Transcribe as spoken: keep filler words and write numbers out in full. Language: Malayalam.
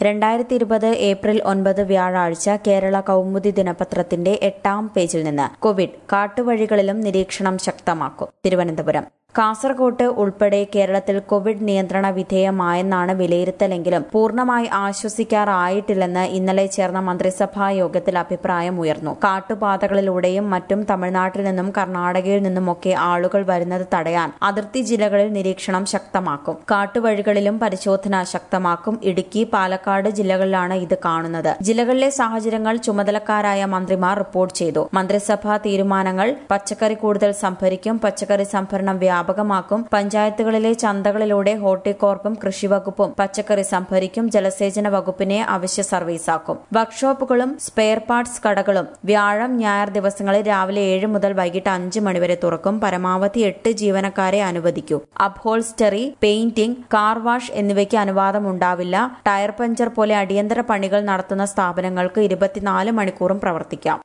രണ്ടായിരത്തി ഇരുപത് ഏപ്രിൽ ഒൻപത് വ്യാഴാഴ്ച കേരള കൗമുദി ദിനപത്രത്തിന്റെ എട്ടാം പേജിൽ നിന്ന് കോവിഡ് കാട്ടുവഴികളിലും നിരീക്ഷണം ശക്തമാക്കും. തിരുവനന്തപുരം കാസർകോട്ട് ഉൾപ്പെടെ കേരളത്തിൽ കോവിഡ് നിയന്ത്രണ വിധേയമായെന്നാണ് വിലയിരുത്തലെങ്കിലും പൂർണ്ണമായി ആശ്വസിക്കാറായിട്ടില്ലെന്ന് ഇന്നലെ ചേർന്ന മന്ത്രിസഭാ യോഗത്തിൽ അഭിപ്രായമുയർന്നു. കാട്ടുപാതകളിലൂടെയും മറ്റും തമിഴ്നാട്ടിൽ നിന്നും കർണാടകയിൽ നിന്നുമൊക്കെ ആളുകൾ വരുന്നത് തടയാൻ അതിർത്തി ജില്ലകളിൽ നിരീക്ഷണം ശക്തമാക്കും. കാട്ടുവഴികളിലും പരിശോധന ശക്തമാക്കും. ഇടുക്കി, പാലക്കാട് ജില്ലകളിലാണ് ഇത് കാണുന്നത്. ജില്ലകളിലെ സാഹചര്യങ്ങൾ ചുമതലക്കാരായ മന്ത്രിമാർ റിപ്പോർട്ട് ചെയ്തു. മന്ത്രിസഭാ തീരുമാനങ്ങൾ: പച്ചക്കറി കൂടുതൽ സംഭരിക്കും, പച്ചക്കറി സംഭരണം വ്യാപകമാക്കും, പഞ്ചായത്തുകളിലെ ചന്തകളിലൂടെ ഹോർട്ടികോർപ്പും കൃഷിവകുപ്പും പച്ചക്കറി സംഭരിക്കും, ജലസേചന വകുപ്പിനെ അവശ്യ സർവീസാക്കും. വർക്ക്ഷോപ്പുകളും സ്പെയർ പാർട്സ് കടകളും വ്യാഴം, ഞായർ ദിവസങ്ങളിൽ രാവിലെ ഏഴ് മുതൽ വൈകിട്ട് അഞ്ച് മണിവരെ തുറക്കും. പരമാവധി എട്ട് ജീവനക്കാരെ അനുവദിക്കൂ. അപ്ഹോൾസ്റ്ററി, പെയിന്റിംഗ്, കാർ വാഷ് എന്നിവയ്ക്ക് അനുവാദമുണ്ടാവില്ല. ടയർ പഞ്ചർ പോലെ അടിയന്തര പണികൾ നടത്തുന്ന സ്ഥാപനങ്ങൾക്ക് ഇരുപത്തിനാല് മണിക്കൂറും പ്രവർത്തിക്കാം.